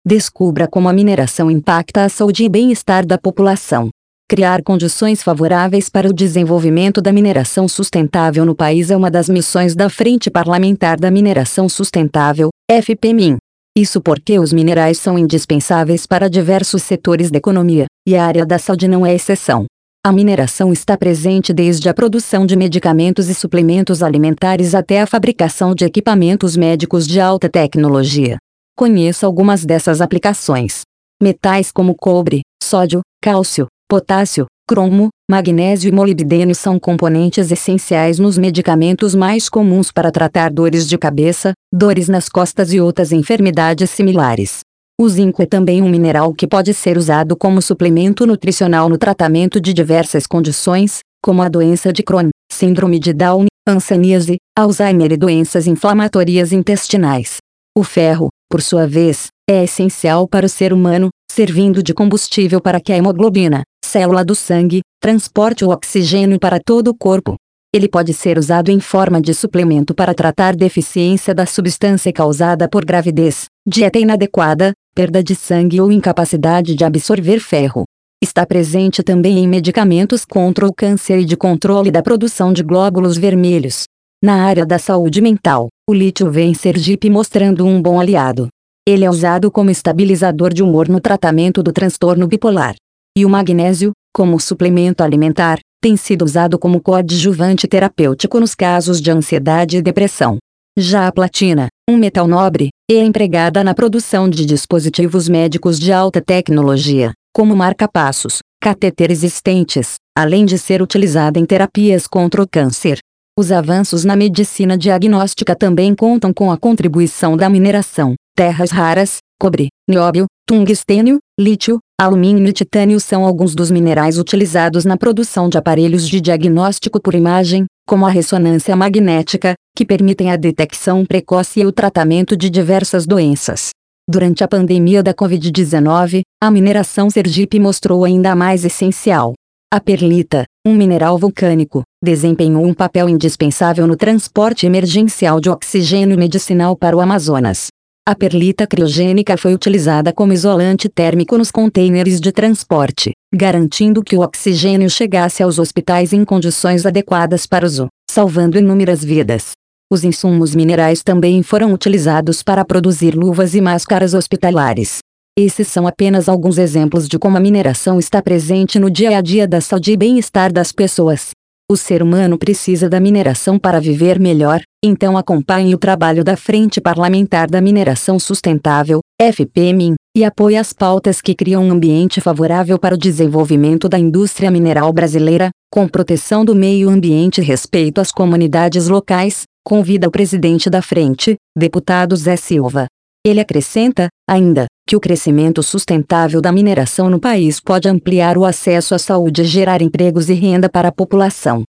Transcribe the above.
Descubra como a mineração impacta a saúde e bem-estar da população. Criar condições favoráveis para o desenvolvimento da mineração sustentável no país é uma das missões da Frente Parlamentar da Mineração Sustentável, FPMIN. Isso porque os minerais são indispensáveis para diversos setores da economia, e a área da saúde não é exceção. A mineração está presente desde a produção de medicamentos e suplementos alimentares até a fabricação de equipamentos médicos de alta tecnologia. Conheça algumas dessas aplicações. Metais como cobre, sódio, cálcio, potássio, cromo, magnésio e molibdênio são componentes essenciais nos medicamentos mais comuns para tratar dores de cabeça, dores nas costas e outras enfermidades similares. O zinco é também um mineral que pode ser usado como suplemento nutricional no tratamento de diversas condições, como a doença de Crohn, síndrome de Down, hanseníase, Alzheimer e doenças inflamatórias intestinais. O ferro, por sua vez, é essencial para o ser humano, servindo de combustível para que a hemoglobina, célula do sangue, transporte o oxigênio para todo o corpo. Ele pode ser usado em forma de suplemento para tratar deficiência da substância causada por gravidez, dieta inadequada, perda de sangue ou incapacidade de absorver ferro. Está presente também em medicamentos contra o câncer e de controle da produção de glóbulos vermelhos. Na área da saúde mental, o lítio vem em Sergipe mostrando um bom aliado. Ele é usado como estabilizador de humor no tratamento do transtorno bipolar. E o magnésio, como suplemento alimentar, tem sido usado como coadjuvante terapêutico nos casos de ansiedade e depressão. Já a platina, um metal nobre, é empregada na produção de dispositivos médicos de alta tecnologia, como marca-passos, catéteres estentes, além de ser utilizada em terapias contra o câncer. Os avanços na medicina diagnóstica também contam com a contribuição da mineração. Terras raras, cobre, nióbio, tungstênio, lítio, alumínio e titânio são alguns dos minerais utilizados na produção de aparelhos de diagnóstico por imagem, como a ressonância magnética, que permitem a detecção precoce e o tratamento de diversas doenças. Durante a pandemia da Covid-19, a mineração Sergipe mostrou ainda mais essencial. A perlita, um mineral vulcânico, desempenhou um papel indispensável no transporte emergencial de oxigênio medicinal para o Amazonas. A perlita criogênica foi utilizada como isolante térmico nos contêineres de transporte, garantindo que o oxigênio chegasse aos hospitais em condições adequadas para uso, salvando inúmeras vidas. Os insumos minerais também foram utilizados para produzir luvas e máscaras hospitalares. Esses são apenas alguns exemplos de como a mineração está presente no dia a dia da saúde e bem-estar das pessoas. O ser humano precisa da mineração para viver melhor, então acompanhe o trabalho da Frente Parlamentar da Mineração Sustentável, FPMIN, e apoie as pautas que criam um ambiente favorável para o desenvolvimento da indústria mineral brasileira, com proteção do meio ambiente e respeito às comunidades locais, convida o presidente da Frente, deputado Zé Silva. Ele acrescenta, ainda, que o crescimento sustentável da mineração no país pode ampliar o acesso à saúde e gerar empregos e renda para a população.